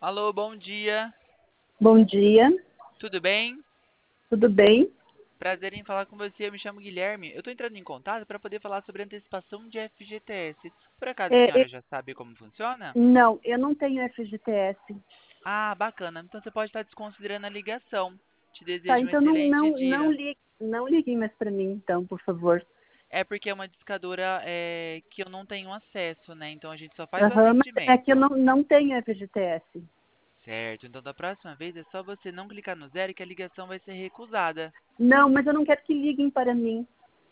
Alô, bom dia. Bom dia, Tudo bem? tudo bem? Prazer em falar com você. Eu me chamo Guilherme. Eu estou entrando em contato para poder falar sobre antecipação de FGTS. Por acaso a É, senhora já sabe como funciona? não, eu não tenho FGTS. Ah, bacana. Então você pode estar desconsiderando a ligação. Te Tá, desejo um então não, excelente não, não, dia. li, não liguem mais para mim, então, por favor. É porque é uma discadora que eu não tenho acesso, né? Então a gente só faz o Aham, mas é que eu atendimento. não tenho FGTS. Certo. Então da próxima vez é só você não clicar no zero que a ligação vai ser recusada. Não, mas eu não quero que liguem para mim.